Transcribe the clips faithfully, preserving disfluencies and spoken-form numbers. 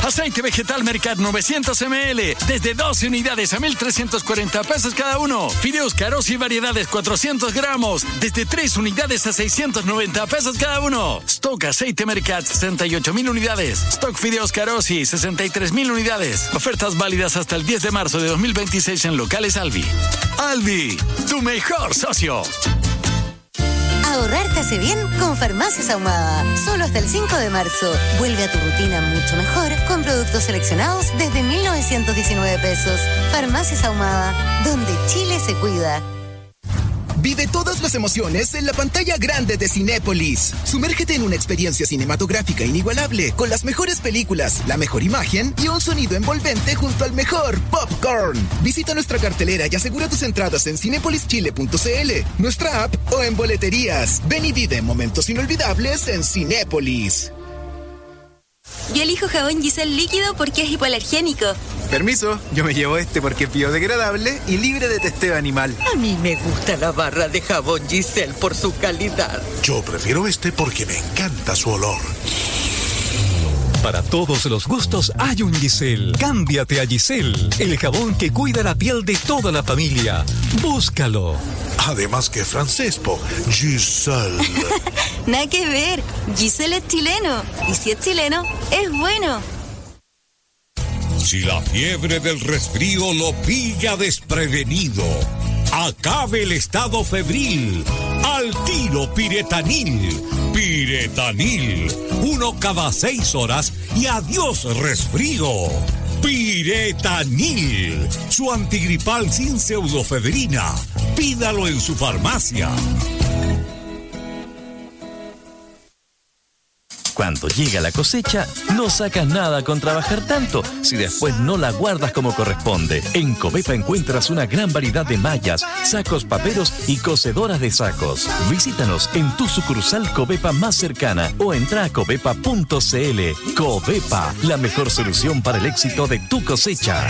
Aceite vegetal Mercat novecientos mililitros, desde doce unidades a mil trescientos cuarenta pesos cada uno. Fideos Carosi y variedades cuatrocientos gramos, desde tres unidades a seiscientos noventa pesos cada uno. Stock aceite Mercat sesenta y ocho mil unidades. Stock Fideos Carosi sesenta y tres mil unidades. Ofertas válidas hasta el diez de marzo de dos mil veintiséis en locales Alvi. Alvi, tu mejor socio. Ahorrar te hace bien con Farmacias Ahumada. Solo hasta el cinco de marzo. Vuelve a tu rutina mucho mejor con productos seleccionados desde mil novecientos diecinueve pesos. Farmacias Ahumada, donde Chile se cuida. Vive todas las emociones en la pantalla grande de Cinépolis. Sumérgete en una experiencia cinematográfica inigualable con las mejores películas, la mejor imagen y un sonido envolvente junto al mejor popcorn. Visita nuestra cartelera y asegura tus entradas en cinépolis chile punto c l, nuestra app o en boleterías. Ven y vive momentos inolvidables en Cinépolis. Yo elijo jabón Giselle líquido porque es hipoalergénico. Permiso, yo me llevo este porque es biodegradable y libre de testeo animal. A mí me gusta la barra de jabón Giselle por su calidad. Yo prefiero este porque me encanta su olor. Para todos los gustos hay un Giselle. Cámbiate a Giselle, el jabón que cuida la piel de toda la familia. Búscalo. Además que francés, po. Giselle. Nada que ver. Giselle es chileno. Y si es chileno, es bueno. Si la fiebre del resfrío lo pilla desprevenido, acabe el estado febril. Al tiro Piretanil. Piretanil. Uno cada seis horas y adiós resfrío. Piretanil. Su antigripal sin pseudofebrina. Pídalo en su farmacia. Cuando llega la cosecha, no sacas nada con trabajar tanto si después no la guardas como corresponde. En Covepa encuentras una gran variedad de mallas, sacos paperos y cosedoras de sacos. Visítanos en tu sucursal Covepa más cercana o entra a covepa punto c l. Covepa, la mejor solución para el éxito de tu cosecha.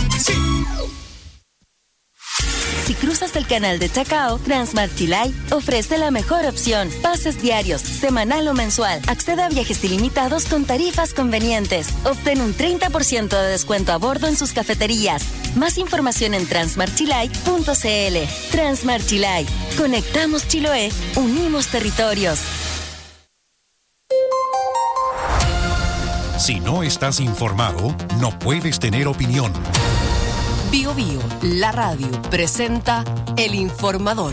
Si cruzas el canal de Chacao, Transmart Chilay ofrece la mejor opción. Pases diarios, semanal o mensual. Accede a viajes ilimitados con tarifas convenientes. Obtén un treinta por ciento de descuento a bordo en sus cafeterías. Más información en transmart chilay punto c l. Transmart Chilay. Conectamos Chiloé. Unimos territorios. Si no estás informado, no puedes tener opinión. Bio Bio, la radio, presenta El Informador.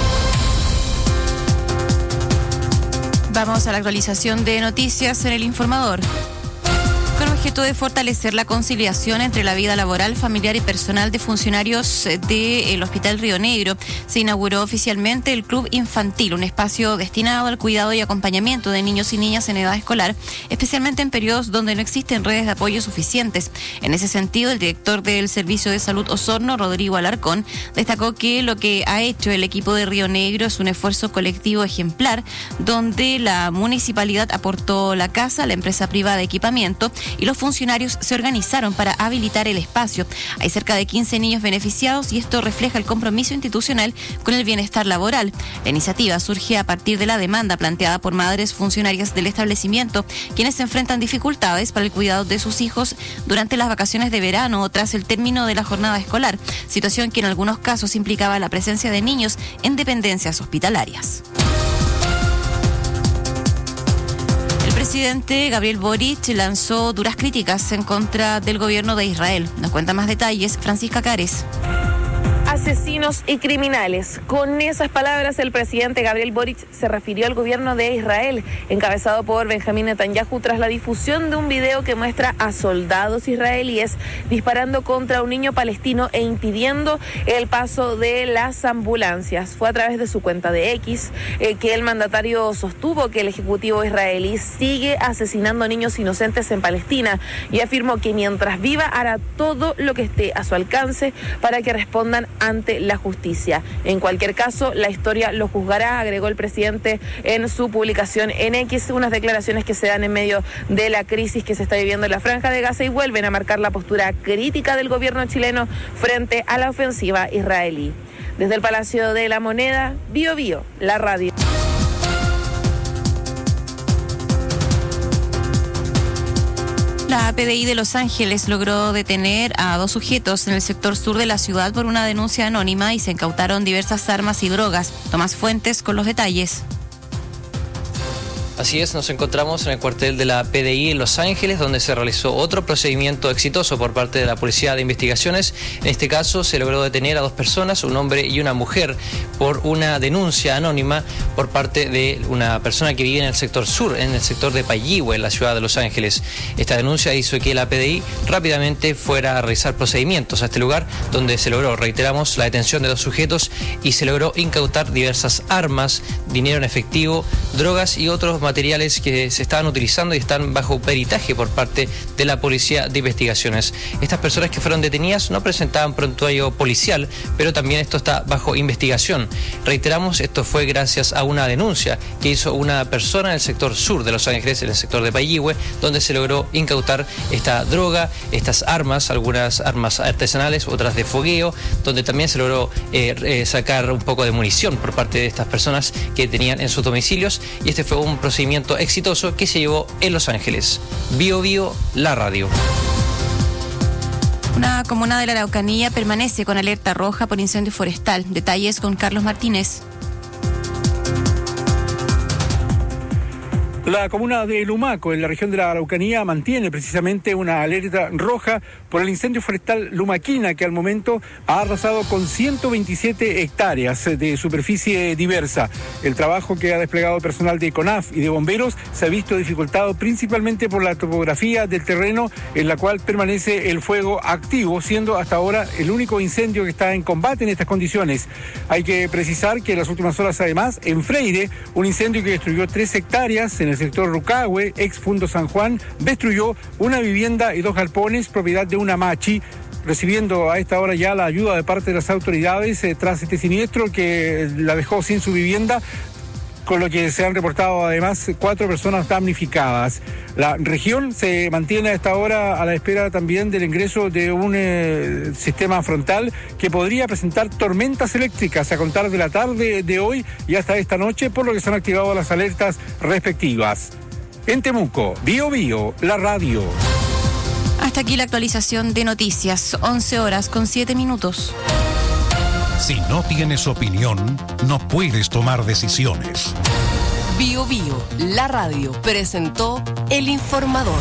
Vamos a la actualización de noticias en El Informador. Con objeto de fortalecer la conciliación entre la vida laboral, familiar y personal de funcionarios del Hospital Río Negro, se inauguró oficialmente el Club Infantil, un espacio destinado al cuidado y acompañamiento de niños y niñas en edad escolar, especialmente en periodos donde no existen redes de apoyo suficientes. En ese sentido, el director del Servicio de Salud Osorno, Rodrigo Alarcón, destacó que lo que ha hecho el equipo de Río Negro es un esfuerzo colectivo ejemplar, donde la municipalidad aportó la casa, la empresa privada de equipamiento y los funcionarios se organizaron para habilitar el espacio. Hay cerca de quince niños beneficiados y esto refleja el compromiso institucional con el bienestar laboral. La iniciativa surge a partir de la demanda planteada por madres funcionarias del establecimiento, quienes se enfrentan dificultades para el cuidado de sus hijos durante las vacaciones de verano o tras el término de la jornada escolar, situación que en algunos casos implicaba la presencia de niños en dependencias hospitalarias. El presidente Gabriel Boric lanzó duras críticas en contra del gobierno de Israel. Nos cuenta más detalles Francisca Cares. Asesinos y criminales. Con esas palabras, el presidente Gabriel Boric se refirió al gobierno de Israel, encabezado por Benjamín Netanyahu, tras la difusión de un video que muestra a soldados israelíes disparando contra un niño palestino e impidiendo el paso de las ambulancias. Fue a través de su cuenta de X eh, que el mandatario sostuvo que el ejecutivo israelí sigue asesinando a niños inocentes en Palestina y afirmó que mientras viva hará todo lo que esté a su alcance para que respondan ante la justicia. En cualquier caso, la historia lo juzgará, agregó el presidente en su publicación en X, unas declaraciones que se dan en medio de la crisis que se está viviendo en la Franja de Gaza y vuelven a marcar la postura crítica del gobierno chileno frente a la ofensiva israelí. Desde el Palacio de la Moneda, Bio Bio, la radio. La P D I de Los Ángeles logró detener a dos sujetos en el sector sur de la ciudad por una denuncia anónima y se incautaron diversas armas y drogas. Tomás Fuentes con los detalles. Así es, nos encontramos en el cuartel de la P D I en Los Ángeles, donde se realizó otro procedimiento exitoso por parte de la Policía de Investigaciones. En este caso se logró detener a dos personas, un hombre y una mujer, por una denuncia anónima por parte de una persona que vive en el sector sur, en el sector de Payihue, en la ciudad de Los Ángeles. Esta denuncia hizo que la P D I rápidamente fuera a realizar procedimientos a este lugar, donde se logró, reiteramos, la detención de dos sujetos y se logró incautar diversas armas, dinero en efectivo, drogas y otros materiales que se estaban utilizando y están bajo peritaje por parte de la Policía de Investigaciones. Estas personas que fueron detenidas no presentaban prontuario policial, pero también esto está bajo investigación. Reiteramos, esto fue gracias a una denuncia que hizo una persona en el sector sur de Los Ángeles, en el sector de Payihue, donde se logró incautar esta droga, estas armas, algunas armas artesanales, otras de fogueo, donde también se logró eh, eh, sacar un poco de munición por parte de estas personas que tenían en sus domicilios, y este fue un procedimiento exitoso que se llevó en Los Ángeles. Bio Bio, la radio. Una comuna de la Araucanía permanece con alerta roja por incendio forestal. Detalles con Carlos Martínez. La comuna de Lumaco, en la región de la Araucanía, mantiene precisamente una alerta roja por el incendio forestal Lumaquina, que al momento ha arrasado con ciento veintisiete hectáreas de superficie diversa. El trabajo que ha desplegado personal de CONAF y de bomberos se ha visto dificultado principalmente por la topografía del terreno, en la cual permanece el fuego activo, siendo hasta ahora el único incendio que está en combate en estas condiciones. Hay que precisar que en las últimas horas, además, en Freire, un incendio que destruyó tres hectáreas en el sector Rucahue, ex Fundo San Juan, destruyó una vivienda y dos galpones, propiedad de una machi, recibiendo a esta hora ya la ayuda de parte de las autoridades eh, tras este siniestro que la dejó sin su vivienda, con lo que se han reportado además cuatro personas damnificadas. La región se mantiene a esta hora a la espera también del ingreso de un eh, sistema frontal que podría presentar tormentas eléctricas a contar de la tarde de hoy y hasta esta noche, por lo que se han activado las alertas respectivas. En Temuco, Bio Bio, la radio. Hasta aquí la actualización de noticias, once horas con siete minutos. Si no tienes opinión, no puedes tomar decisiones. Bio Bio, la radio, presentó El Informador.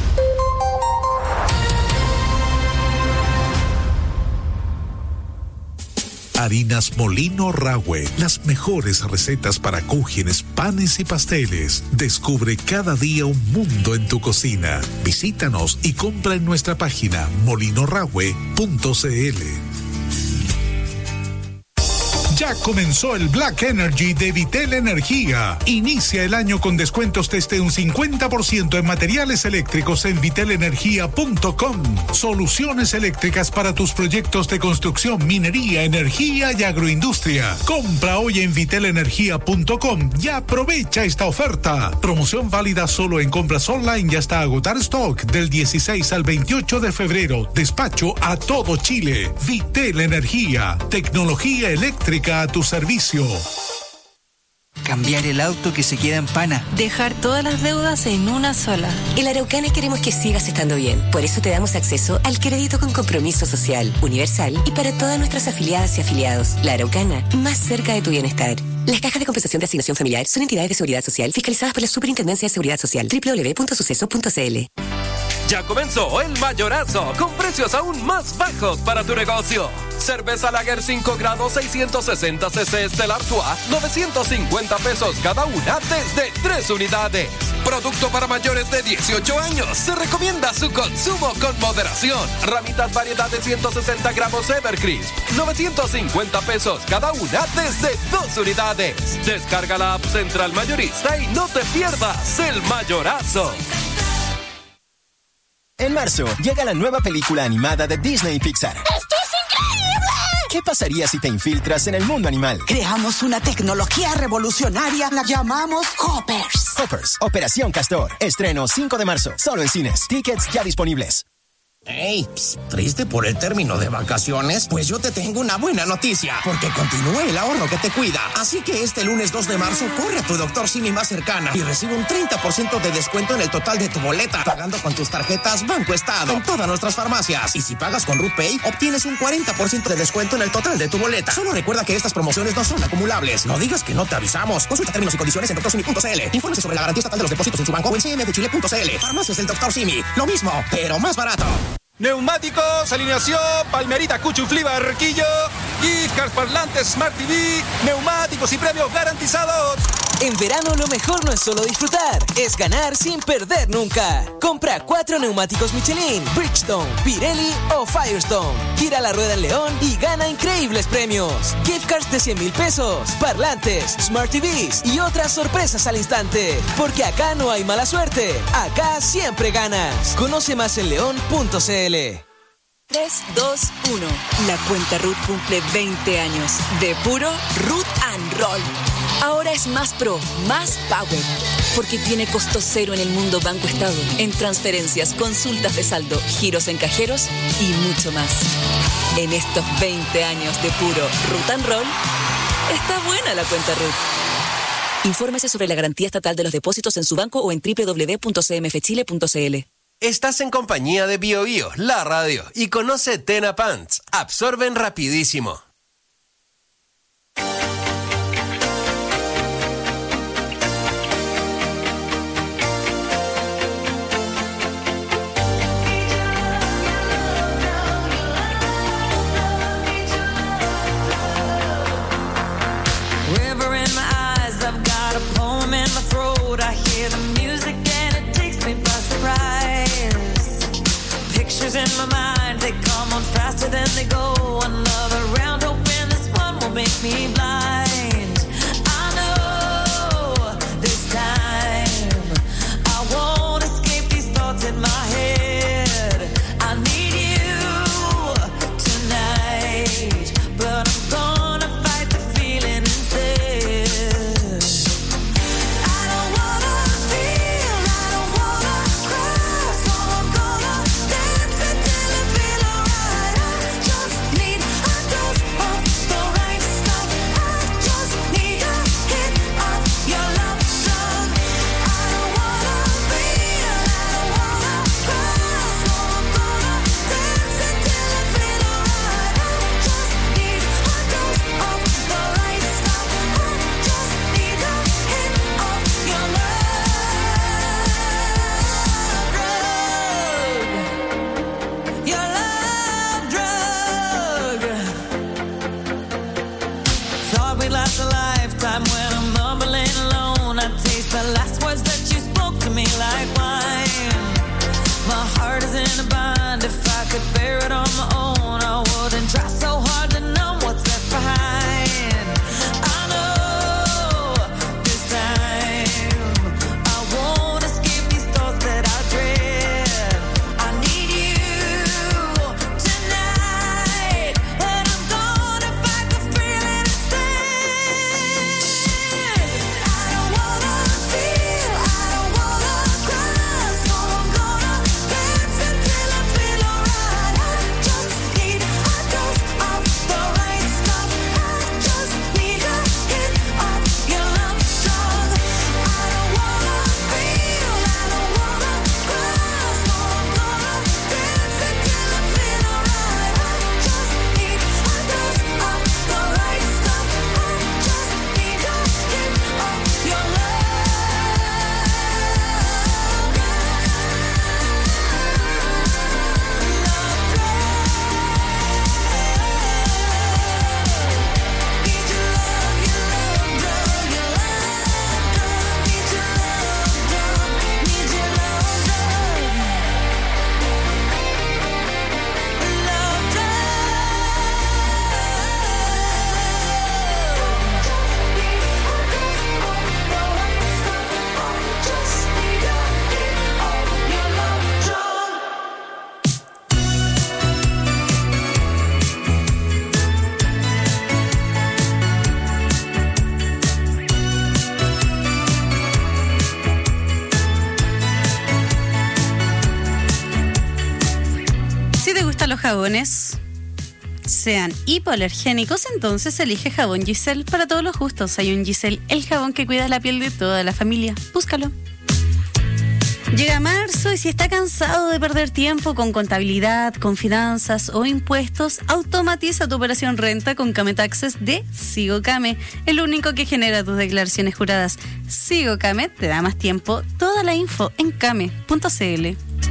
Harinas Molino Rahue, las mejores recetas para cúgenes, panes y pasteles. Descubre cada día un mundo en tu cocina. Visítanos y compra en nuestra página molino rahue punto c l. Ya comenzó el Black Energy de Vitel Energía. Inicia el año con descuentos desde un cincuenta por ciento en materiales eléctricos en vitel energía punto com. Soluciones eléctricas para tus proyectos de construcción, minería, energía y agroindustria. Compra hoy en vitel energía punto com y aprovecha esta oferta. Promoción válida solo en compras online y hasta agotar stock del dieciséis al veintiocho de febrero. Despacho a todo Chile. Vitel Energía. Tecnología eléctrica a tu servicio. Cambiar el auto que se queda en pana. Dejar todas las deudas en una sola. En Araucana queremos que sigas estando bien. Por eso te damos acceso al crédito con compromiso social, universal y para todas nuestras afiliadas y afiliados. La Araucana, más cerca de tu bienestar. Las cajas de compensación de asignación familiar son entidades de seguridad social fiscalizadas por la Superintendencia de Seguridad Social. doble u doble u doble u punto suceso punto c l. Ya comenzó el mayorazo, con precios aún más bajos para tu negocio. Cerveza Lager cinco grados seiscientos sesenta centilitros Stella Artois, novecientos cincuenta pesos cada una desde tres unidades. Producto para mayores de dieciocho años. Se recomienda su consumo con moderación. Ramitas variedad de ciento sesenta gramos Evercrisp, novecientos cincuenta pesos cada una desde dos unidades. Descarga la app Central Mayorista y no te pierdas el mayorazo. En marzo, llega la nueva película animada de Disney y Pixar. ¡Esto es increíble! ¿Qué pasaría si te infiltras en el mundo animal? Creamos una tecnología revolucionaria, la llamamos Hoppers. Hoppers, Operación Castor. Estreno cinco de marzo, solo en cines. Tickets ya disponibles. Hey, pss, ¿triste por el término de vacaciones? Pues yo te tengo una buena noticia, porque continúa el ahorro que te cuida. Así que este lunes dos de marzo, corre a tu doctor Simi más cercana y recibe un treinta por ciento de descuento en el total de tu boleta, pagando con tus tarjetas Banco Estado en todas nuestras farmacias. Y si pagas con RutPay, obtienes un cuarenta por ciento de descuento en el total de tu boleta. Solo recuerda que estas promociones no son acumulables. No digas que no te avisamos. Consulta términos y condiciones en doctor simi punto c l. Infórmese sobre la garantía estatal de los depósitos en su banco o en c m f chile punto c l. Farmacias del doctor Simi. Lo mismo, pero más barato. Neumáticos, alineación, Palmerita, Cuchuflí, Barquillo, gift cards, parlantes, Smart T V, neumáticos y premios garantizados. En verano lo mejor no es solo disfrutar, es ganar sin perder nunca. Compra cuatro neumáticos Michelin, Bridgestone, Pirelli o Firestone. Gira la rueda en León y gana increíbles premios. Gift cards de cien mil pesos, parlantes, Smart T Vs y otras sorpresas al instante. Porque acá no hay mala suerte, acá siempre ganas. Conoce más en león punto c l. tres, dos, uno. La cuenta Ruth cumple veinte años. De puro Ruth and Roll. Ahora es más pro, más power. Porque tiene costo cero en el mundo Banco Estado. En transferencias, consultas de saldo, giros en cajeros y mucho más. En estos veinte años de puro Ruth and Roll, está buena la cuenta Ruth. Infórmese sobre la garantía estatal de los depósitos en su banco o en doble u doble u doble u punto c m f chile punto c l. Estás en compañía de Bio Bio, la radio, y conoce Tena Pants. Absorben rapidísimo. River in my eyes, I've got a poem in my throat. I hear the music and it takes me by surprise. Pictures in my mind, they come on faster than they go. Another round, hoping this one will make me blind. I know this time I won't escape these thoughts in my head. I need you tonight, but I'm gonna fight the feeling instead. I don't wanna feel, I don't wanna cry, so I'm gonna dance until I feel alright. I just need a dose of the right stuff. I just need a hit of your love song. I don't wanna feel, I don't wanna cry, so I'm gonna dance until I feel alright. I just need a dose of the right stuff. I just need a hit of your love drug. Your love drug. Thought we'd last a lifetime when I'm mumbling alone. I taste the last words that you spoke to me like wine. My heart is in a bind. If I could bear it on my own, I wouldn't try so hard to numb what's left behind. I know this time I won't escape these thoughts that I dread. I need you tonight, but I'm gonna fight the feeling instead. I don't wanna feel, I don't wanna cry, so I'm gonna dance until I feel alright. I just Si te gustan los jabones, sean hipoalergénicos, entonces elige jabón Giselle para todos los gustos. Hay un Giselle, el jabón que cuida la piel de toda la familia. Búscalo. Llega marzo y si está cansado de perder tiempo con contabilidad, con finanzas o impuestos, automatiza tu operación renta con Came Taxes de SigoCame, el único que genera tus declaraciones juradas. SigoCame te da más tiempo. Toda la info en came punto cl.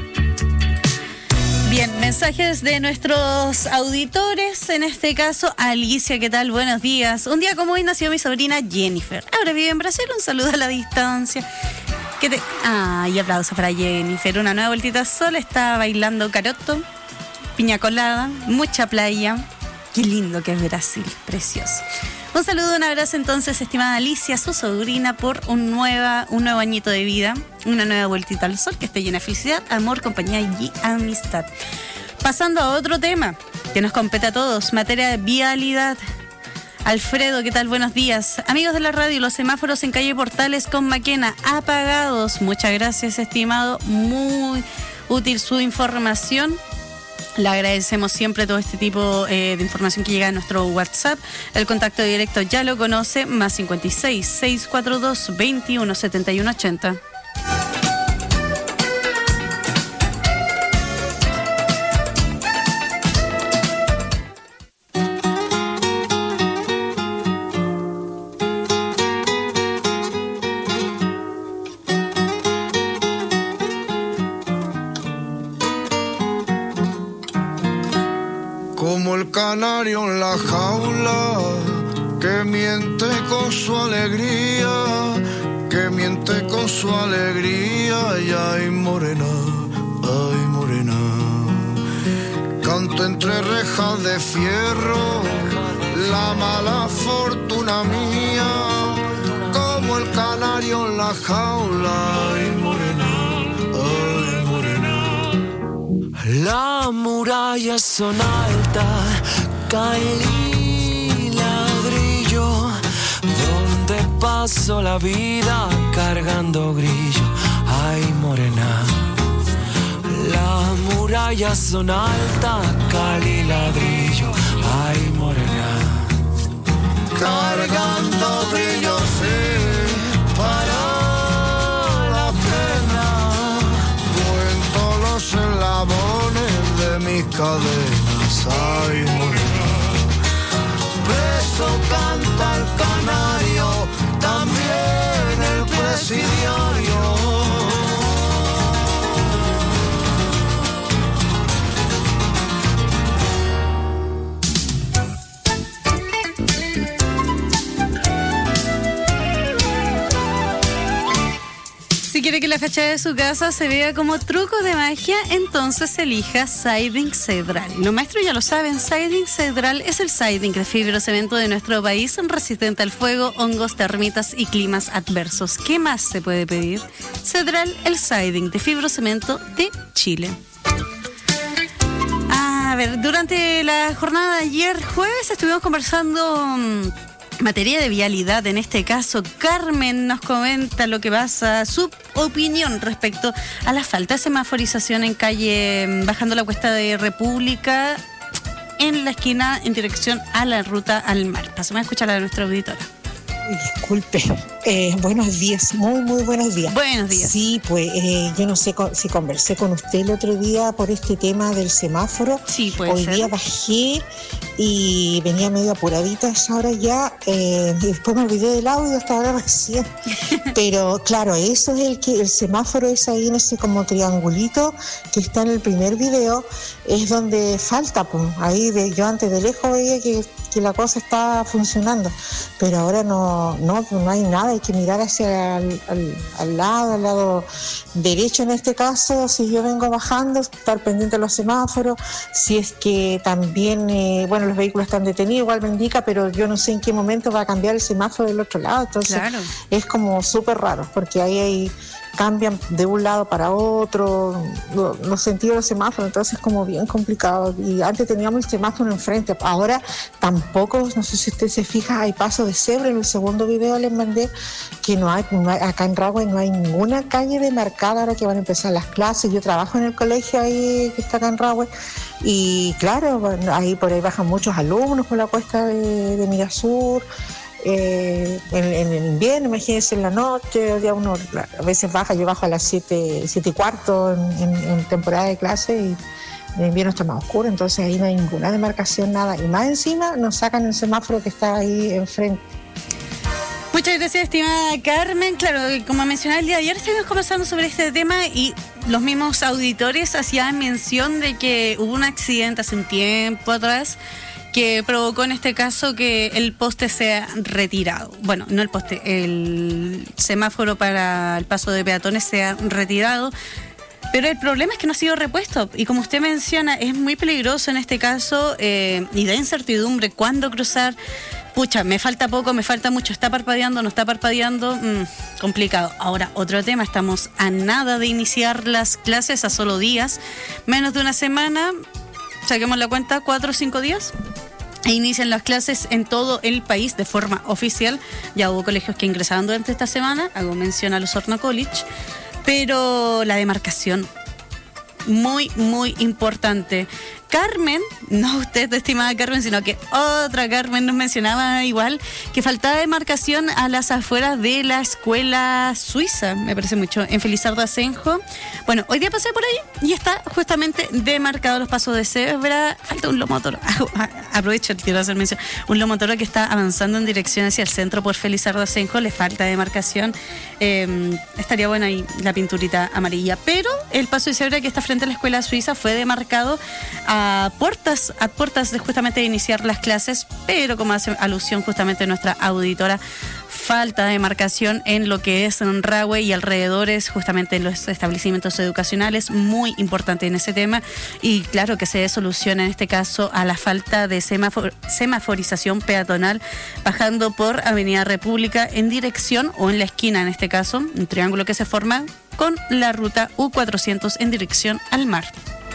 Bien, mensajes de nuestros auditores, en este caso Alicia, ¿qué tal? Buenos días. Un día como hoy nació mi sobrina Jennifer. Ahora vive en Brasil, un saludo a la distancia. ¿Qué te... Ay, aplausos para Jennifer. Una nueva vueltita al sol, está bailando caroto, piña colada, mucha playa. Qué lindo que es Brasil, precioso. Un saludo, un abrazo entonces, estimada Alicia, su sobrina, por un, nueva, un nuevo añito de vida, una nueva vueltita al sol, que esté llena de felicidad, amor, compañía y amistad. Pasando a otro tema que nos compete a todos, materia de vialidad. Alfredo, ¿qué tal? Buenos días. Amigos de la radio, los semáforos en calle Portales con Maquena apagados. Muchas gracias, estimado. Muy útil su información. Le agradecemos siempre todo este tipo eh, de información que llega a nuestro WhatsApp. El contacto directo ya lo conoce, más cincuenta y seis, seiscientos cuarenta y dos, veintiuno setenta y uno ochenta. Canario en la jaula, que miente con su alegría, que miente con su alegría, y ay morena, ay morena. Canto entre rejas de fierro, la mala fortuna mía, como el canario en la jaula, ay morena, ay morena. Las murallas son altas, caí ladrillo, donde paso la vida cargando grillo, ay morena. Las murallas son altas, cali ladrillo, ay morena. Cargando grillo sí, para la pena, cuento los eslabones de mis cadenas, ay morena. Preso canta el canario, también el presidiario. Si quiere que la fachada de su casa se vea como truco de magia, entonces elija Siding Cedral. Los maestros ya lo saben, Siding Cedral es el siding de fibrocemento de nuestro país, resistente al fuego, hongos, termitas y climas adversos. ¿Qué más se puede pedir? Cedral, el siding de fibrocemento de Chile. A ver, durante la jornada de ayer jueves estuvimos conversando mmm, materia de vialidad. En este caso, Carmen nos comenta lo que pasa, su opinión respecto a la falta de semaforización en calle, bajando la cuesta de República, en la esquina en dirección a la ruta al mar. Pasamos a escuchar a nuestra auditora. Disculpe, eh, buenos días, muy muy buenos días. Buenos días. Sí, pues eh, yo no sé si conversé con usted el otro día por este tema del semáforo. Sí, puede Hoy ser. día bajé y venía medio apuradita a esa hora ya, eh, y después me olvidé del audio hasta ahora recién. Pero claro, eso es el que el semáforo es ahí en ese como triangulito que está en el primer video, es donde falta, pues, ahí de, yo antes de lejos veía que, que la cosa estaba funcionando, pero ahora no. No, pues no hay nada, hay que mirar hacia el, al, al lado, al lado derecho en este caso, si yo vengo bajando, estar pendiente de los semáforos, si es que también, eh, bueno, los vehículos están detenidos, igual me indica, pero yo no sé en qué momento va a cambiar el semáforo del otro lado, entonces Claro. es como súper raro, porque ahí hay... cambian de un lado para otro, lo- los sentidos de los semáforos, entonces es como bien complicado. Y antes teníamos el semáforo enfrente, ahora tampoco, no sé si usted se fija, hay paso de cebra. En el segundo video les mandé que no hay, no hay- acá en Rahue no hay ninguna calle demarcada ahora que van a empezar las clases. Yo trabajo en el colegio ahí que está acá en Rahue Y claro, bueno, ahí por ahí bajan muchos alumnos por la cuesta de, de Mirasur. Eh, en, en el invierno, imagínense en la noche, ya uno a veces baja, yo bajo a las siete, siete y cuarto en, en, en temporada de clase y el invierno está más oscuro, entonces ahí no hay ninguna demarcación, nada. Y más encima nos sacan el semáforo que está ahí enfrente. Muchas gracias, estimada Carmen. Claro, como mencionaba el día de ayer, estuvimos conversando sobre este tema y los mismos auditores hacían mención de que hubo un accidente hace un tiempo atrás que provocó en este caso que el poste sea retirado. Bueno, no el poste, el semáforo para el paso de peatones sea retirado. Pero el problema es que no ha sido repuesto y como usted menciona, es muy peligroso en este caso eh, y da incertidumbre cuándo cruzar. Pucha, me falta poco, me falta mucho, está parpadeando, no está parpadeando, mmm, complicado. Ahora, otro tema, estamos a nada de iniciar las clases, a solo días, menos de una semana, saquemos la cuenta, cuatro o cinco días. E inician las clases en todo el país de forma oficial. Ya hubo colegios que ingresaron durante esta semana, hago mención a los Osorno College, pero la demarcación, muy, muy importante. Carmen, no usted, estimada Carmen, sino que otra Carmen nos mencionaba igual que faltaba demarcación a las afueras de la escuela suiza, me parece mucho, en Felizardo Asenjo. Bueno, hoy día pasé por ahí y está justamente demarcado los pasos de cebra. Falta un lomotoro, aprovecho, quiero hacer mención, un lomotoro que está avanzando en dirección hacia el centro por Felizardo Asenjo, le falta demarcación. Eh, estaría buena ahí la pinturita amarilla, pero el paso de cebra que está frente a la escuela suiza fue demarcado a a puertas, a puertas de justamente de iniciar las clases, pero como hace alusión justamente nuestra auditora, falta de demarcación en lo que es en Rahue y alrededores, justamente en los establecimientos educacionales, muy importante en ese tema, y claro que se dé solución en este caso a la falta de semáfor- semaforización peatonal bajando por Avenida República en dirección, o en la esquina en este caso, un triángulo que se forma con la ruta U cuatrocientos en dirección al mar.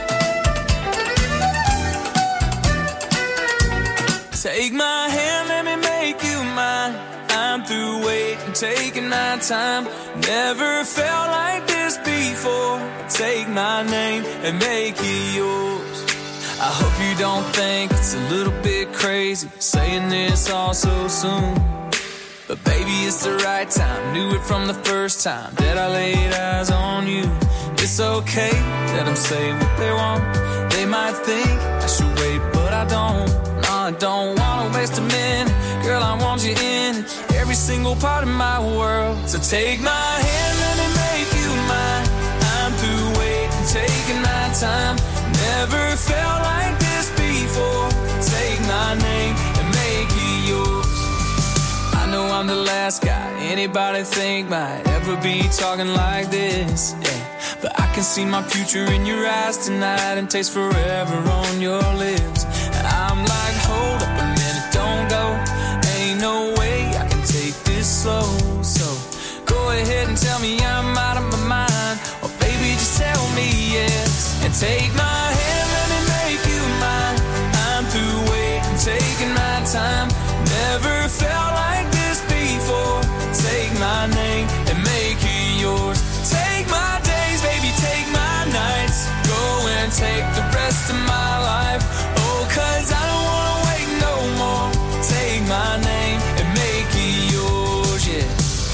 Take my hand, let me make you mine. I'm through waiting, taking my time. Never felt like this before. Take my name and make it yours. I hope you don't think it's a little bit crazy saying this all so soon. But baby, it's the right time. Knew it from the first time that I laid eyes on you. It's okay that I'm saying what they want. They might think I should wait, but I don't. I don't wanna waste a minute. Girl, I want you in every single part of my world. So take my hand, let me make you mine. I'm through waiting, taking my time. Never felt like this before. Take my name and make it yours. I know I'm the last guy anybody think might ever be talking like this, yeah. But I can see my future in your eyes tonight and taste forever on your lips. I'm like, hold up a minute, don't go. Ain't no way I can take this slow. So go ahead and tell me I'm out of my mind, or baby just tell me yes. And take my hand, let me make you mine. I'm through waiting, taking my time. Never felt like this before. Take my name and make it yours. Take my days, baby, take my nights. Go and take the rest of my life. Oh, cause I don't wanna wait no more. Take my name and make it yours, yeah.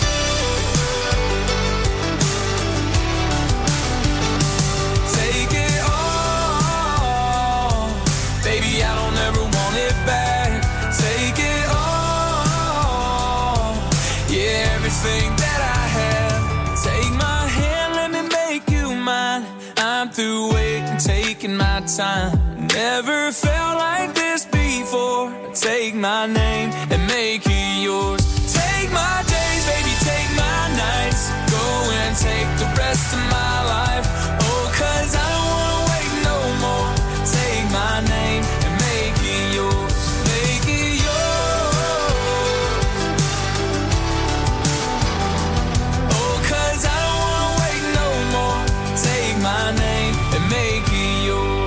Take it all. Baby, I don't ever want it back. Take it all. Yeah, everything that I have. Take my hand, let me make you mine. I'm through waiting, taking my time. Never felt like this before. Take my name and make it yours. Take my days, baby, take my nights. Go and take the rest of my life. Oh, cause I don't wanna wait no more. Take my name and make it yours. Make it yours. Oh, cause I don't wanna wait no more. Take my name and make it yours.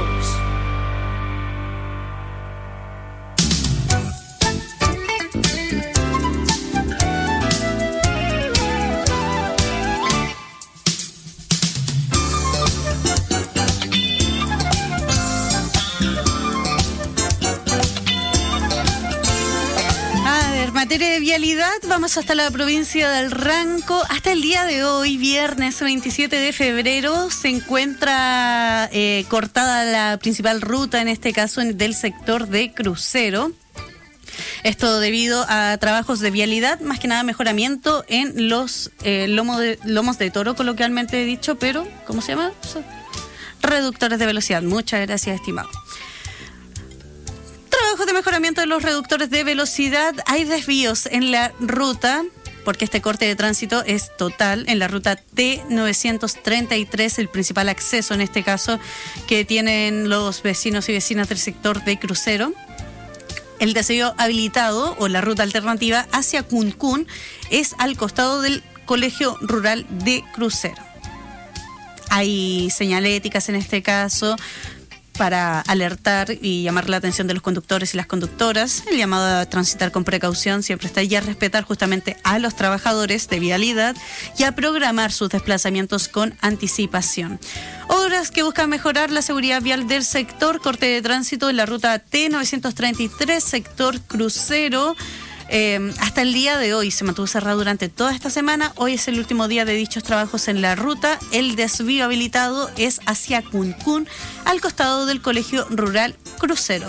materia de vialidad, vamos hasta la provincia del Ranco. Hasta el día de hoy, viernes veintisiete de febrero, se encuentra eh, cortada la principal ruta, en este caso del sector de Crucero. Esto debido a trabajos de vialidad, más que nada mejoramiento en los eh, lomo de, lomos de toro, coloquialmente dicho, pero, ¿cómo se llama? Reductores de velocidad. Muchas gracias, estimado. Trabajos de mejoramiento de los reductores de velocidad. Hay desvíos en la ruta, porque este corte de tránsito es total, en la ruta T novecientos treinta y tres, el principal acceso en este caso que tienen los vecinos y vecinas del sector de Crucero. El desvío habilitado o la ruta alternativa hacia Cuncún es al costado del Colegio Rural de Crucero. Hay señaléticas en este caso para alertar y llamar la atención de los conductores y las conductoras. El llamado a transitar con precaución siempre está ahí, a respetar justamente a los trabajadores de vialidad y a programar sus desplazamientos con anticipación. Obras que buscan mejorar la seguridad vial del sector, corte de tránsito en la ruta T novecientos treinta y tres, sector Crucero. Eh, hasta el día de hoy se mantuvo cerrado durante toda esta semana. Hoy es el último día de dichos trabajos en la ruta. El desvío habilitado es hacia Cuncún, al costado del Colegio Rural Crucero.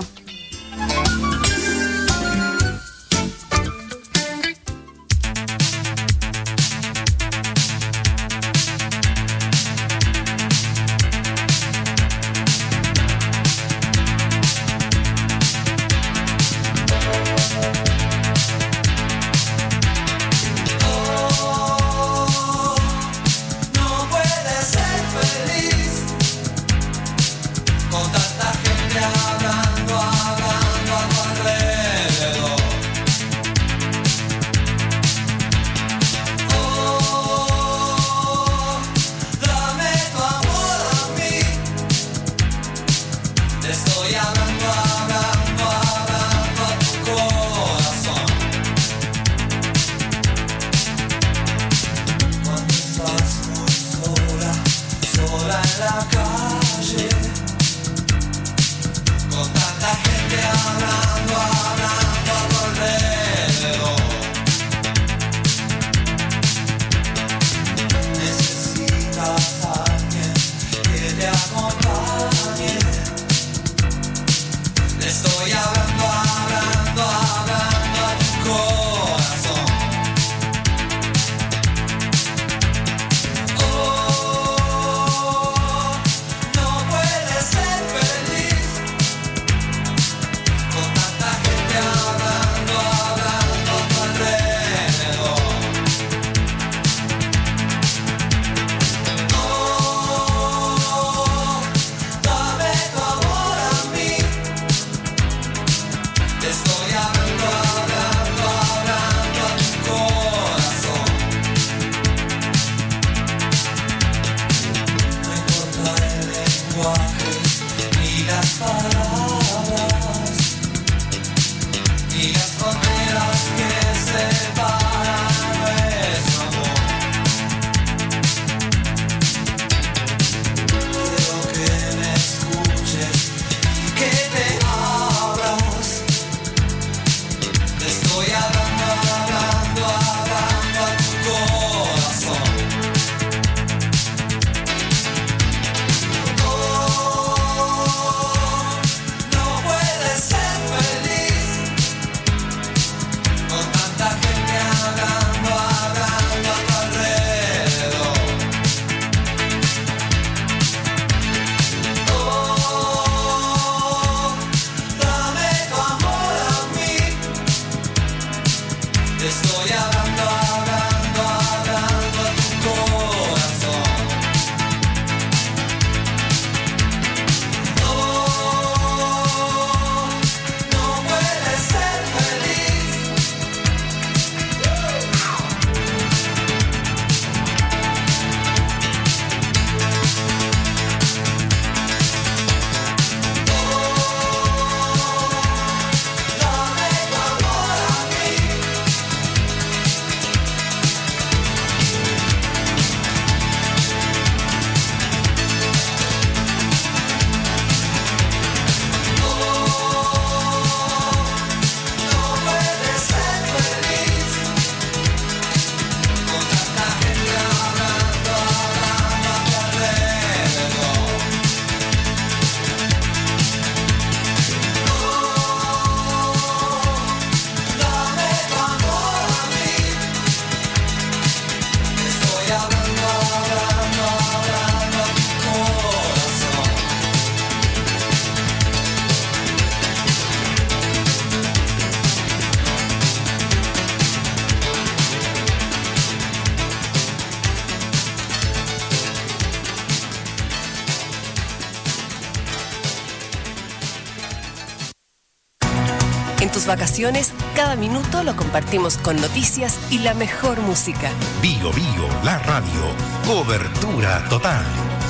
En tus vacaciones, cada minuto lo compartimos con noticias y la mejor música. Bio Bio, la radio. Cobertura total.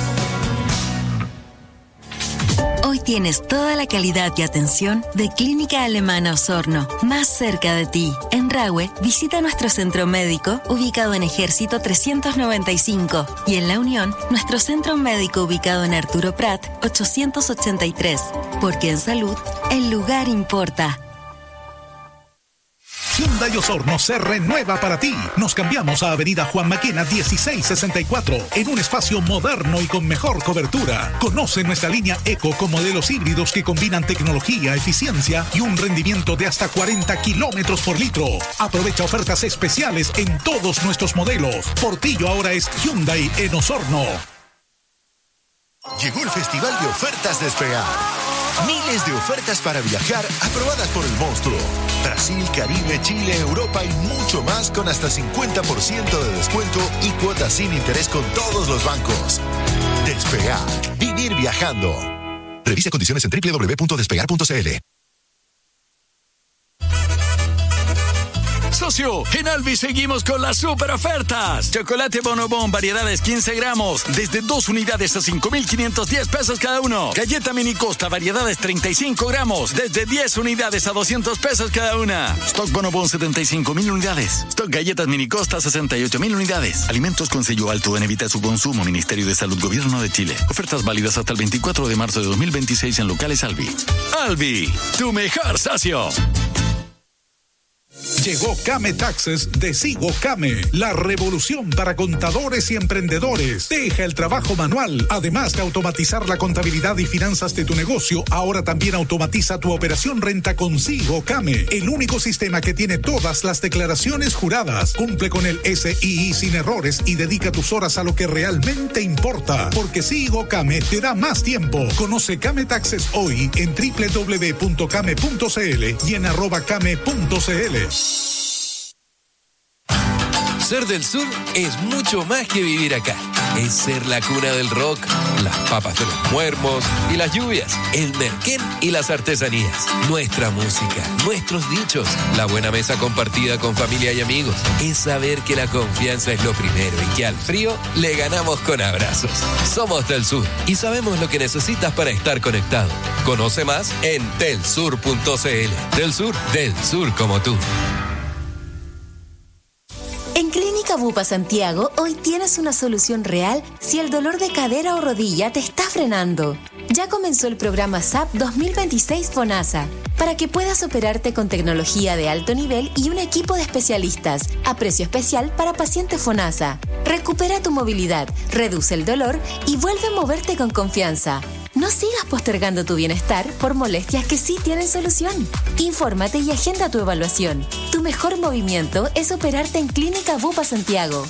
Hoy tienes toda la calidad y atención de Clínica Alemana Osorno, más cerca de ti. En Rahue, visita nuestro centro médico ubicado en Ejército trescientos noventa y cinco y en La Unión, nuestro centro médico ubicado en Arturo Prat ochocientos ochenta y tres, porque en salud, el lugar importa. Hyundai Osorno se renueva para ti. Nos cambiamos a Avenida Juan Maquena dieciséis sesenta y cuatro en un espacio moderno y con mejor cobertura. Conoce nuestra línea Eco con modelos híbridos que combinan tecnología, eficiencia y un rendimiento de hasta cuarenta kilómetros por litro. Aprovecha ofertas especiales en todos nuestros modelos. Portillo ahora es Hyundai en Osorno. Llegó el Festival de Ofertas Despegar. Miles de ofertas para viajar aprobadas por el monstruo. Brasil, Caribe, Chile, Europa y mucho más con hasta cincuenta por ciento de descuento y cuotas sin interés con todos los bancos. Despegar. Vivir viajando. Revisa condiciones en doble u doble u doble u punto despegar punto c l. Socio, en Albi seguimos con las super ofertas. Chocolate Bonobón, variedades quince gramos, desde dos unidades a cinco mil quinientos diez pesos cada uno. Galleta Mini Costa, variedades treinta y cinco gramos, desde diez unidades a doscientos pesos cada una. Stock Bonobón, setenta y cinco mil unidades. Stock Galletas Mini Costa, sesenta y ocho mil unidades. Alimentos con sello alto en Evita su consumo, Ministerio de Salud, Gobierno de Chile. Ofertas válidas hasta el veinticuatro de marzo de dos mil veintiséis en locales Albi. Albi, tu mejor socio. Llegó Came Taxes de Sigo Came, la revolución para contadores y emprendedores. Deja el trabajo manual. Además de automatizar la contabilidad y finanzas de tu negocio, ahora también automatiza tu operación renta con Sigo Came, el único sistema que tiene todas las declaraciones juradas. Cumple con el S I I sin errores y dedica tus horas a lo que realmente importa, porque Sigo Came te da más tiempo. Conoce Came Taxes hoy en doble u doble u doble u punto came punto c l y en arroba came punto c l. Ser del sur es mucho más que vivir acá. Es ser la cuna del rock, las papas de los muermos y las lluvias, el merquén y las artesanías, nuestra música, nuestros dichos, la buena mesa compartida con familia y amigos. Es saber que la confianza es lo primero y que al frío le ganamos con abrazos. Somos del sur y sabemos lo que necesitas para estar conectado. Conoce más en telsur punto c l. Del sur, del sur como tú. En Clínica Bupa Santiago, hoy tienes una solución real si el dolor de cadera o rodilla te está frenando. Ya comenzó el programa S A P dos mil veintiséis FONASA, para que puedas operarte con tecnología de alto nivel y un equipo de especialistas, a precio especial para pacientes FONASA. Recupera tu movilidad, reduce el dolor y vuelve a moverte con confianza. No sigas postergando tu bienestar por molestias que sí tienen solución. Infórmate y agenda tu evaluación. Tu mejor movimiento es operarte en Clínica Bupa Santiago.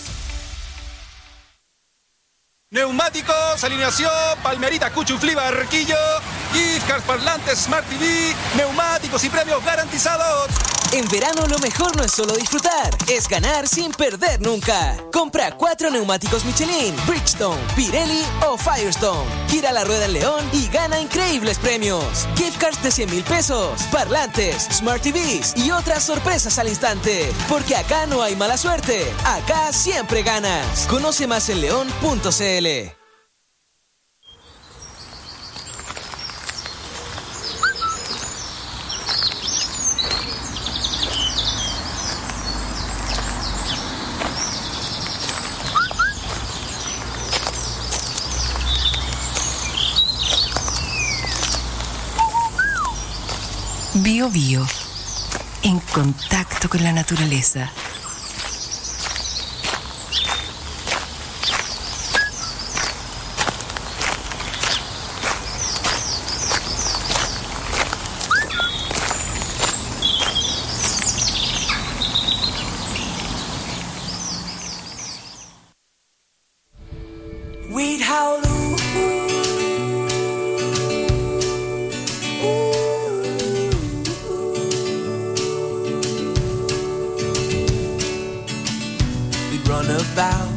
Neumáticos, alineación, Palmerita, Cuchuflí, Barquillo, gift cards, parlantes, Smart T V, neumáticos y premios garantizados. En verano lo mejor no es solo disfrutar, es ganar sin perder nunca. Compra cuatro neumáticos Michelin, Bridgestone, Pirelli o Firestone. Gira la rueda en León y gana increíbles premios. Gift cards de cien mil pesos, parlantes, Smart T Vs y otras sorpresas al instante. Porque acá no hay mala suerte, acá siempre ganas. Conoce más en león punto c l. Bio Bio, en contacto con la naturaleza. We'd howl, about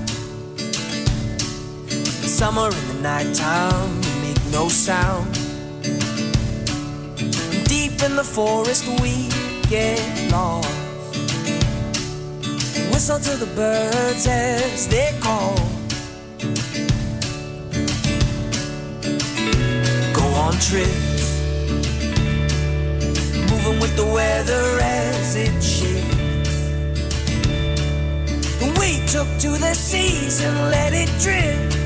in summer in the nighttime, we make no sound. Deep in the forest we get lost. Whistle to the birds as they call. Go on trips, moving with the weather as it shifts. We took to the seas and let it drift.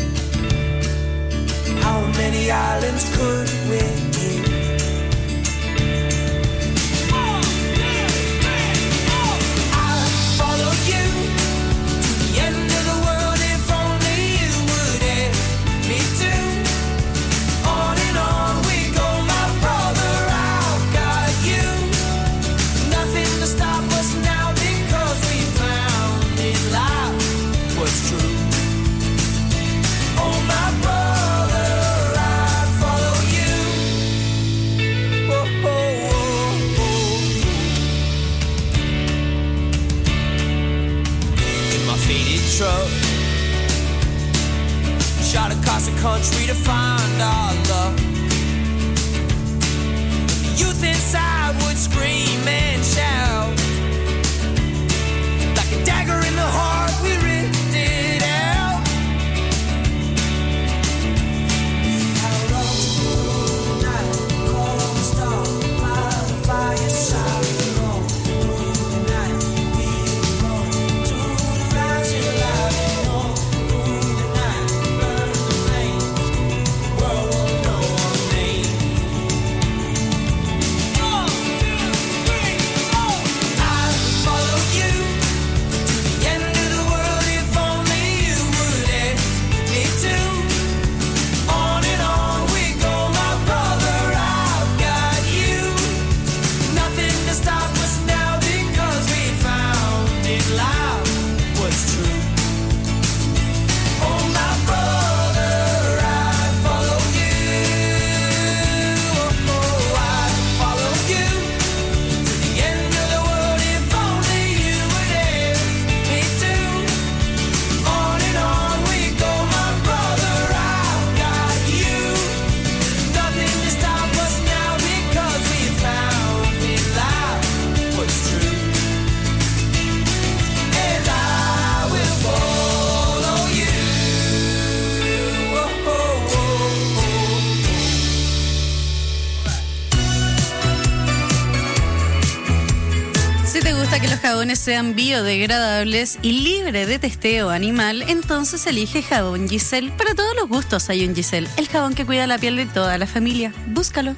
How many islands could we hit? I'll follow you to the end of the world if only you would let me to. On and on we go, my brother, I've got you. Nothing to stop us now because we found in life what's true. Oh, my brother, I'd follow you. Oh, oh, oh, oh. In my faded truck, shot across the country to find our love. The youth inside would scream and shout. Like a dagger in the heart, we ripped it out. Out of the night, call on the stars by the fireside. Roll through the night, we run to the rising light. Roll through the night, burn the flames. The world will know our name. One, two, three, four. I'll follow you to the end of the world if only you would let me to. On and on we go, my brother, I've got you. Nothing to stop us now because we found in life what's true. Oh, my brother, I'd follow you. Oh, I'd follow you to the end of the world if only you would let me to. On and on we go, my brother, I've got you. Nothing to stop us now because we found in life what's true. And I will follow you. Oh, oh, oh, Si te gusta que los jabones sean biodegradables y libre de testeo animal, entonces elige Jabón Giselle. Para todos los gustos hay un Giselle, el jabón que cuida la piel de toda la familia. Búscalo.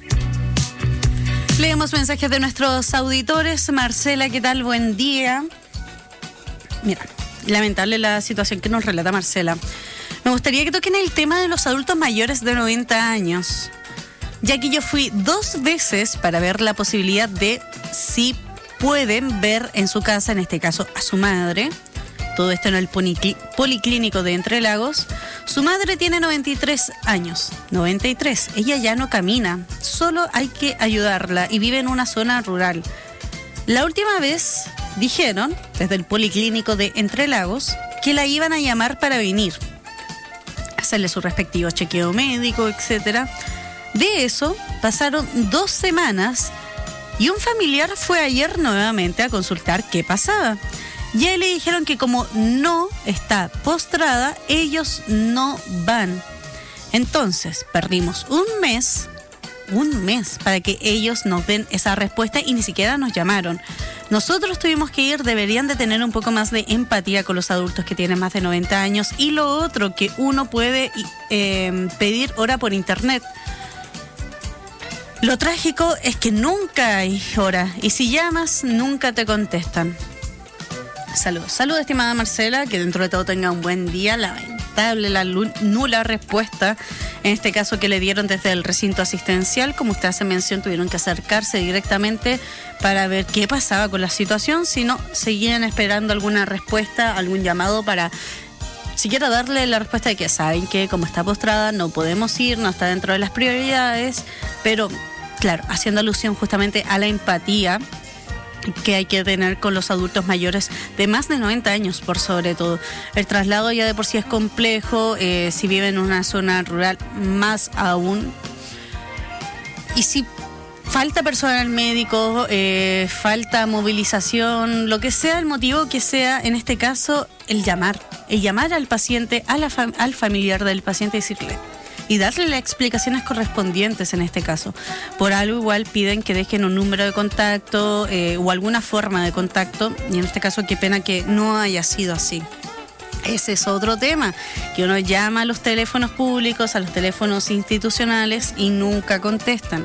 Leemos mensajes de nuestros auditores. Marcela, ¿qué tal? Buen día. Mira, lamentable la situación que nos relata Marcela. Me gustaría que toquen el tema de los adultos mayores de noventa años, ya que yo fui dos veces para ver la posibilidad de si pueden ver en su casa, en este caso a su madre. Todo esto en el policlí- Policlínico de Entre Lagos. Su madre tiene noventa y tres años. noventa y tres. Ella ya no camina. Solo hay que ayudarla y vive en una zona rural. La última vez dijeron, desde el Policlínico de Entre Lagos, que la iban a llamar para venir, hacerle su respectivo chequeo médico, etcétera. De eso pasaron dos semanas y un familiar fue ayer nuevamente a consultar qué pasaba. Y ahí le dijeron que como no está postrada, ellos no van. Entonces, perdimos un mes, un mes, para que ellos nos den esa respuesta y ni siquiera nos llamaron. Nosotros tuvimos que ir, deberían de tener un poco más de empatía con los adultos que tienen más de noventa años. Y lo otro, que uno puede eh, pedir hora por internet. Lo trágico es que nunca hay hora y si llamas, nunca te contestan. Saludos. Saludos, estimada Marcela, que dentro de todo tenga un buen día. Lamentable la nula respuesta, en este caso que le dieron desde el recinto asistencial. Como usted hace mención, tuvieron que acercarse directamente para ver qué pasaba con la situación. Si no, seguían esperando alguna respuesta, algún llamado para siquiera darle la respuesta de que saben que como está postrada no podemos ir, no está dentro de las prioridades, pero claro, haciendo alusión justamente a la empatía que hay que tener con los adultos mayores de más de noventa años, por sobre todo. El traslado ya de por sí es complejo, eh, si viven en una zona rural más aún. Y si falta personal médico, eh, falta movilización, lo que sea el motivo que sea, en este caso, el llamar. El llamar al paciente, a la fam- al familiar del paciente y decirle, y darle las explicaciones correspondientes en este caso. Por algo igual piden que dejen un número de contacto eh, o alguna forma de contacto, y en este caso qué pena que no haya sido así. Ese es otro tema, que uno llama a los teléfonos públicos, a los teléfonos institucionales y nunca contestan.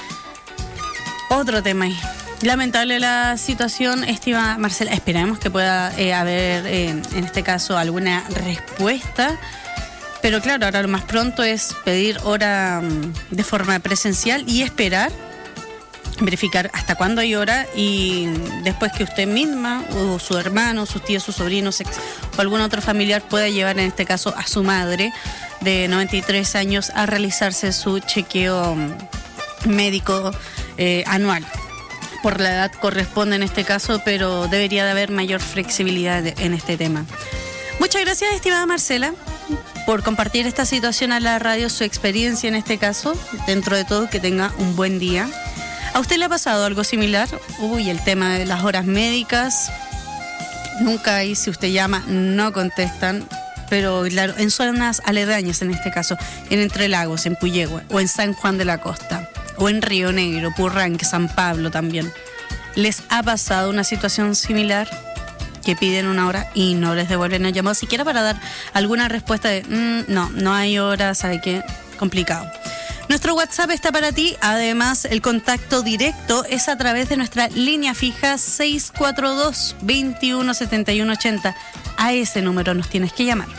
Otro tema ahí. Lamentable la situación, estimada Marcela. Esperamos que pueda eh, haber, eh, en este caso, alguna respuesta. Pero claro, ahora lo más pronto es pedir hora um, de forma presencial y esperar, verificar hasta cuándo hay hora y después que usted misma o su hermano, sus tíos, sus sobrinos ex, o algún otro familiar pueda llevar en este caso a su madre de noventa y tres años a realizarse su chequeo um, médico eh, anual. Por la edad corresponde en este caso, pero debería de haber mayor flexibilidad de, en este tema. Muchas gracias, estimada Marcela, por compartir esta situación a la radio, su experiencia en este caso. Dentro de todo, que tenga un buen día. ¿A usted le ha pasado algo similar? Uy, el tema de las horas médicas. Nunca hay, si usted llama, no contestan. Pero claro, en zonas aledañas en este caso, en Entre Lagos, en Puyehue, o en San Juan de la Costa, o en Río Negro, Purranque, San Pablo también. ¿Les ha pasado una situación similar? Que piden una hora y no les devuelven el llamado, siquiera para dar alguna respuesta de mmm, no, no hay hora, ¿sabe qué? Complicado. Nuestro WhatsApp está para ti, además el contacto directo es a través de nuestra línea fija seis cuatro dos, veintiuno setenta y uno ochenta. A ese número nos tienes que llamar.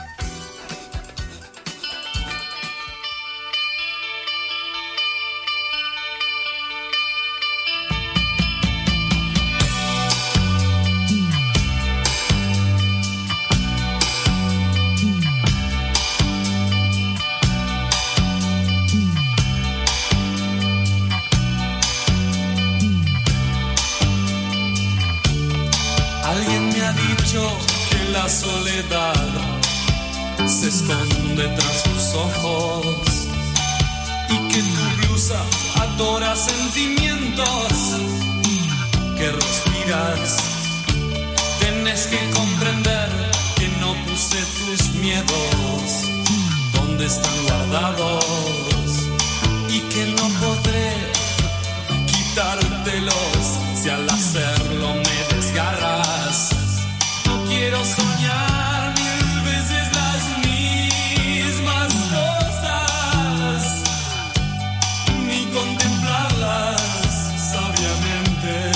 La soledad se esconde tras tus ojos y que tu blusa adora sentimientos que respiras. Tienes que comprender que no puse tus miedos donde están guardados y que no podré quitártelos si al hacerlo me desgarras. Quiero soñar mil veces las mismas cosas, ni contemplarlas sabiamente.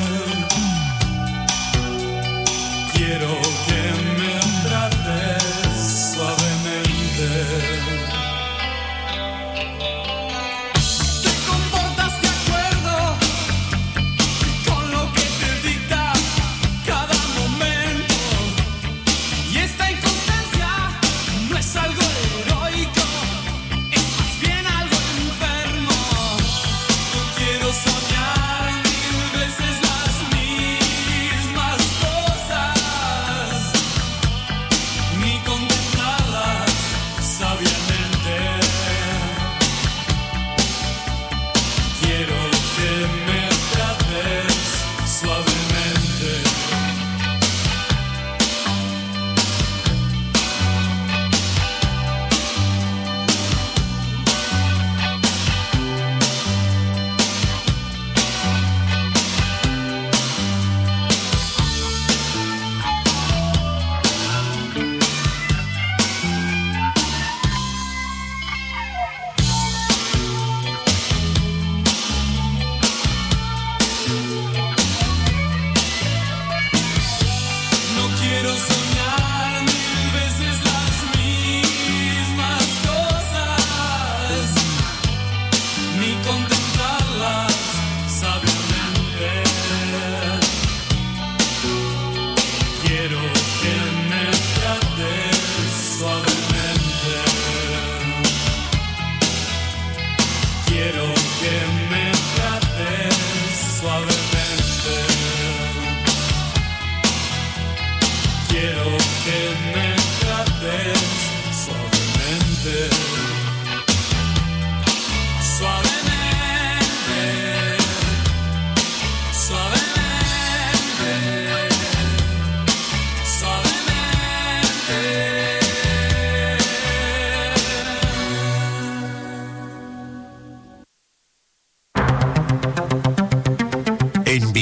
Quiero que me trates suavemente. Suavemente, suavemente.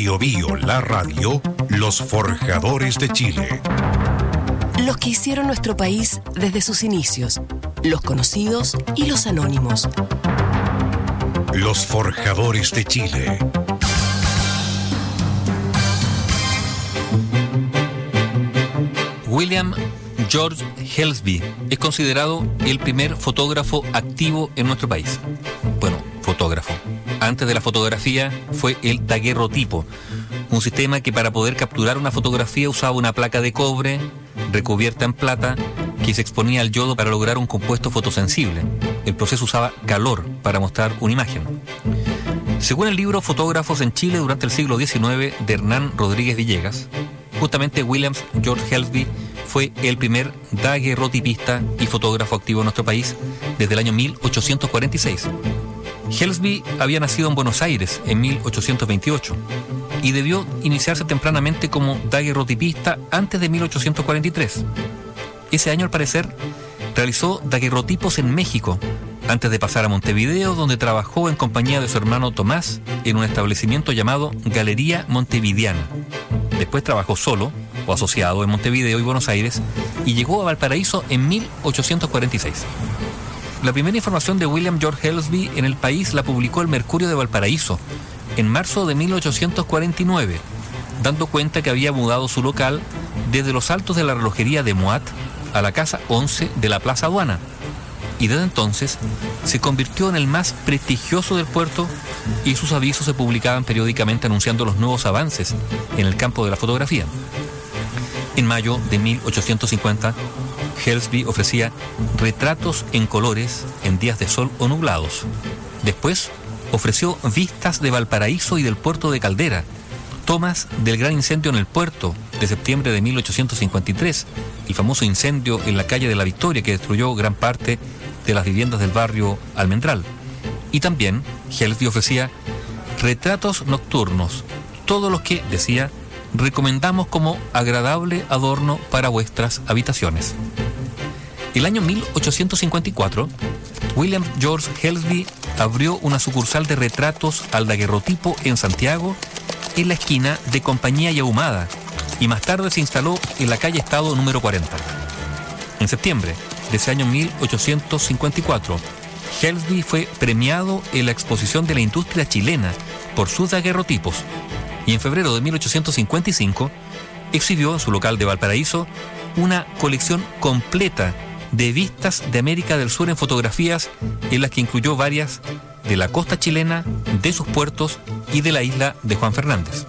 Bio Bio, la radio, los forjadores de Chile. Los que hicieron nuestro país desde sus inicios, los conocidos y los anónimos. Los forjadores de Chile. William George Helsby es considerado el primer fotógrafo activo en nuestro país. Bueno, fotógrafo. Antes de la fotografía fue el daguerrotipo, un sistema que para poder capturar una fotografía usaba una placa de cobre recubierta en plata que se exponía al yodo para lograr un compuesto fotosensible. El proceso usaba calor para mostrar una imagen. Según el libro Fotógrafos en Chile durante el siglo diecinueve de Hernán Rodríguez Villegas, justamente William George Helsby fue el primer daguerrotipista y fotógrafo activo en nuestro país desde el año mil ochocientos cuarenta y seis. Helsby había nacido en Buenos Aires en mil ochocientos veintiocho y debió iniciarse tempranamente como daguerrotipista antes de mil ochocientos cuarenta y tres. Ese año, al parecer, realizó daguerrotipos en México, antes de pasar a Montevideo, donde trabajó en compañía de su hermano Tomás en un establecimiento llamado Galería Montevideana. Después trabajó solo o asociado en Montevideo y Buenos Aires y llegó a Valparaíso en mil ochocientos cuarenta y seis. La primera información de William George Helsby en el país la publicó el Mercurio de Valparaíso en marzo de mil ochocientos cuarenta y nueve, dando cuenta que había mudado su local desde los altos de la relojería de Moat a la Casa once de la Plaza Aduana, y desde entonces se convirtió en el más prestigioso del puerto y sus avisos se publicaban periódicamente anunciando los nuevos avances en el campo de la fotografía. En mayo de mil ochocientos cincuenta, Helsby ofrecía retratos en colores en días de sol o nublados. Después ofreció vistas de Valparaíso y del puerto de Caldera, tomas del gran incendio en el puerto de septiembre de mil ochocientos cincuenta y tres, el famoso incendio en la calle de la Victoria que destruyó gran parte de las viviendas del barrio Almendral. Y también Helsby ofrecía retratos nocturnos, todos los que, decía, recomendamos como agradable adorno para vuestras habitaciones. El año mil ochocientos cincuenta y cuatro, William George Helsby abrió una sucursal de retratos al daguerrotipo en Santiago, en la esquina de Compañía y Ahumada, y más tarde se instaló en la calle Estado número cuarenta. En septiembre de ese año mil ochocientos cincuenta y cuatro, Helsby fue premiado en la exposición de la industria chilena por sus daguerrotipos, y en febrero de mil ochocientos cincuenta y cinco exhibió en su local de Valparaíso una colección completa de vistas de América del Sur en fotografías, en las que incluyó varias de la costa chilena, de sus puertos y de la isla de Juan Fernández.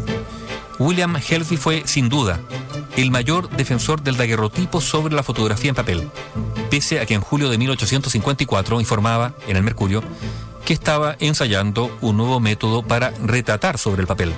William Helsby fue, sin duda, el mayor defensor del daguerrotipo sobre la fotografía en papel, pese a que en julio de mil ochocientos cincuenta y cuatro informaba en el Mercurio que estaba ensayando un nuevo método para retratar sobre el papel.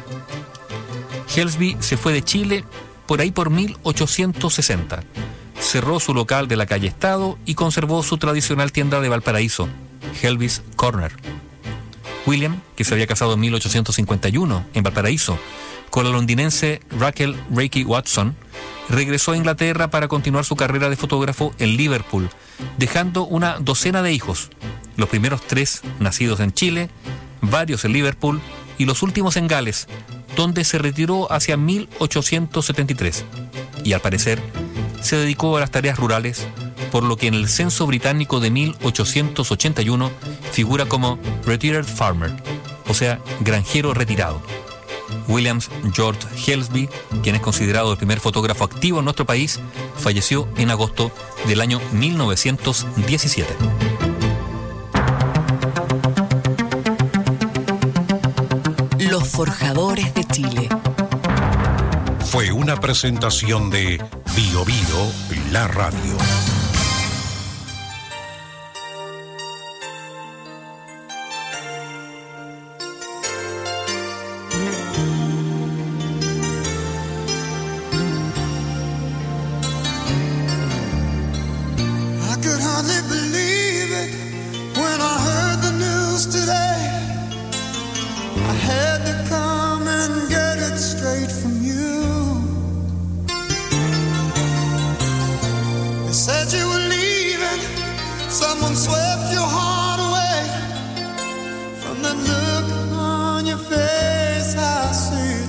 Helsby se fue de Chile por ahí por mil ochocientos sesenta. Cerró su local de la calle Estado y conservó su tradicional tienda de Valparaíso, Helsby's Corner. William, que se había casado en mil ochocientos cincuenta y uno en Valparaíso con la londinense Raquel Reiki Watson, regresó a Inglaterra para continuar su carrera de fotógrafo en Liverpool, dejando una docena de hijos, los primeros tres nacidos en Chile, varios en Liverpool y los últimos en Gales, donde se retiró hacia mil ochocientos setenta y tres, y al parecer se dedicó a las tareas rurales, por lo que en el censo británico de mil ochocientos ochenta y uno figura como Retired Farmer, o sea, granjero retirado. William George Helsby, quien es considerado el primer fotógrafo activo en nuestro país, falleció en agosto del año mil novecientos diecisiete. Los forjadores de Chile. Fue una presentación de Bio Bio, la radio. I could hardly believe it when I heard the news today. I had to come and get it straight from you. They said you were leaving, someone swept your heart away. From the look on your face, I see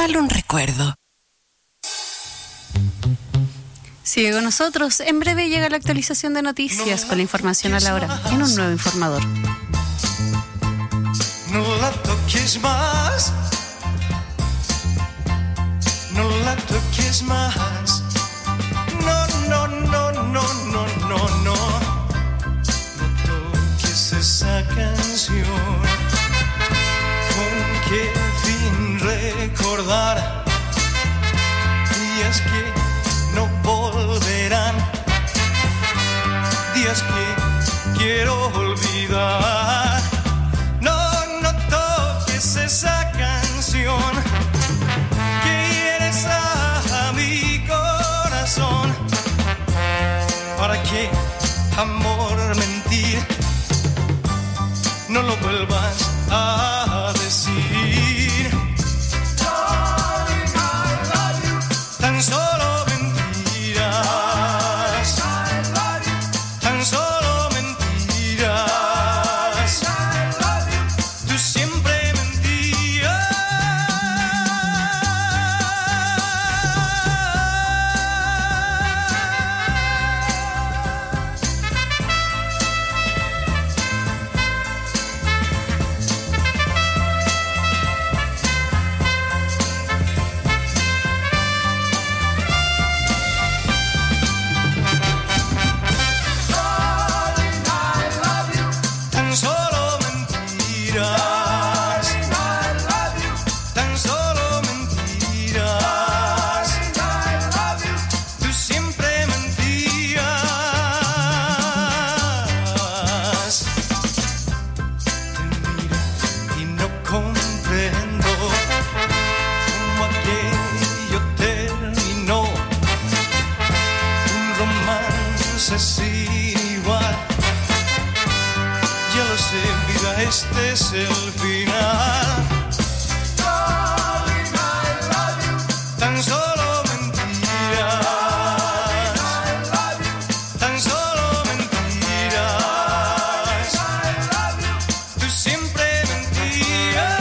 Solo un recuerdo. Sigue con nosotros. En breve llega la actualización de noticias con la información a la hora en un nuevo informador. No la toques más. No la toques más. No, no, no, no, no, no, no. No toques esa canción. ¿Con qué fin recordar? Días que no volverán. Días que quiero olvidar. No, no toques esa canción que hieres a mi corazón. ¿Para qué, amor, mentir? No lo vuelvas a decir. Tan solo mentiras. Tan solo mentiras. Tú siempre mentías. Tan solo mentiras. Tan solo mentiras. Tú siempre mentías. Te miro y no comprendo cómo aquello terminó. Un romance sin igual. Ya lo sé, vida, este es el final. Tan solo mentiras. Tan solo mentiras. Tú siempre mentías.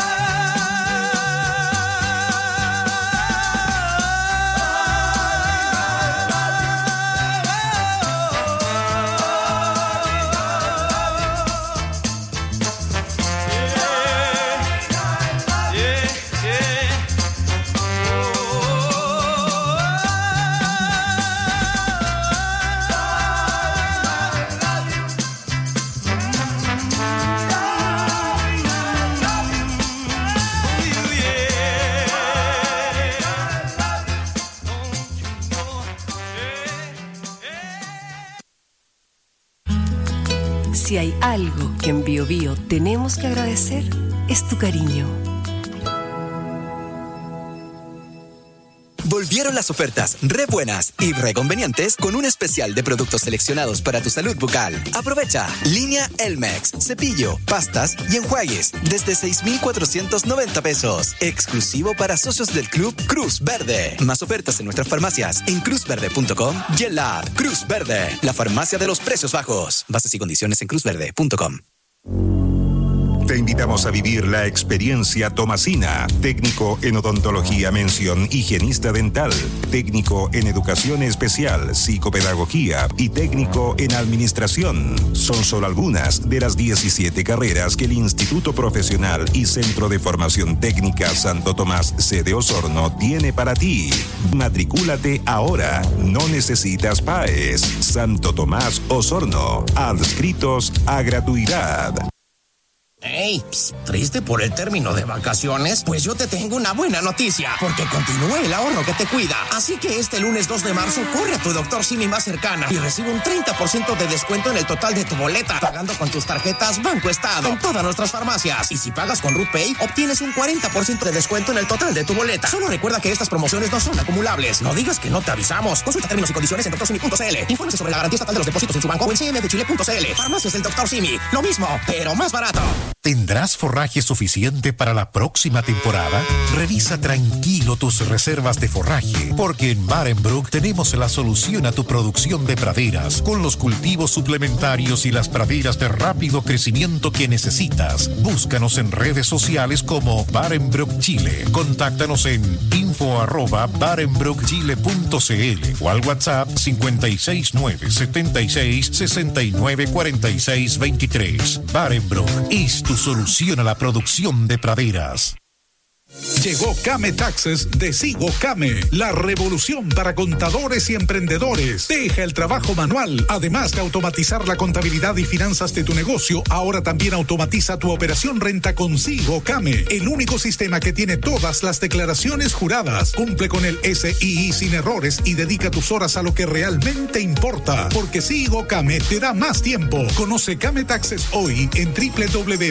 Si hay algo que en Bio Bio tenemos que agradecer, es tu cariño. Volvieron las ofertas re buenas y re convenientes con un especial de productos seleccionados para tu salud bucal. Aprovecha línea Elmex, cepillo, pastas y enjuagues desde seis mil cuatrocientos noventa pesos. Exclusivo para socios del Club Cruz Verde. Más ofertas en nuestras farmacias en cruz verde punto com y en la app Cruz Verde, la farmacia de los precios bajos. Bases y condiciones en cruz verde punto com. Te invitamos a vivir la experiencia Tomasina, técnico en odontología, mención higienista dental, técnico en educación especial, psicopedagogía y técnico en administración. Son solo algunas de las diecisiete carreras que el Instituto Profesional y Centro de Formación Técnica Santo Tomás sede Osorno tiene para ti. Matricúlate ahora, no necesitas P A E S. Santo Tomás Osorno, adscritos a gratuidad. Hey, psst, ¿triste por el término de vacaciones? Pues yo te tengo una buena noticia, porque continúa el ahorro que te cuida. Así que este lunes dos de marzo, corre a tu doctor Simi más cercana y recibe un treinta por ciento de descuento en el total de tu boleta, pagando con tus tarjetas Banco Estado en todas nuestras farmacias. Y si pagas con RutPay, obtienes un cuarenta por ciento de descuento en el total de tu boleta. Solo recuerda que estas promociones no son acumulables. No digas que no te avisamos. Consulta términos y condiciones en doctor simi punto c l. Infórmese sobre la garantía estatal de los depósitos en su banco o en c m f chile punto c l. Farmacias del doctor Simi. Lo mismo, pero más barato. ¿Tendrás forraje suficiente para la próxima temporada? Revisa tranquilo tus reservas de forraje, porque en Barenbrook tenemos la solución a tu producción de praderas, con los cultivos suplementarios y las praderas de rápido crecimiento que necesitas. Búscanos en redes sociales como Barenbrook Chile. Contáctanos en info arroba barenbrook chile punto cl o al WhatsApp cinco seis nueve, siete seis, seis nueve, cuatro seis dos tres. Barenbrook es tu solución a la producción de praderas. Llegó Came Taxes de Sigo Came, la revolución para contadores y emprendedores. Deja el trabajo manual. Además de automatizar la contabilidad y finanzas de tu negocio, ahora también automatiza tu operación renta con Sigo Came, el único sistema que tiene todas las declaraciones juradas. Cumple con el S I I sin errores y dedica tus horas a lo que realmente importa, porque Sigo Came te da más tiempo. Conoce Came Taxes hoy en doble u doble u doble u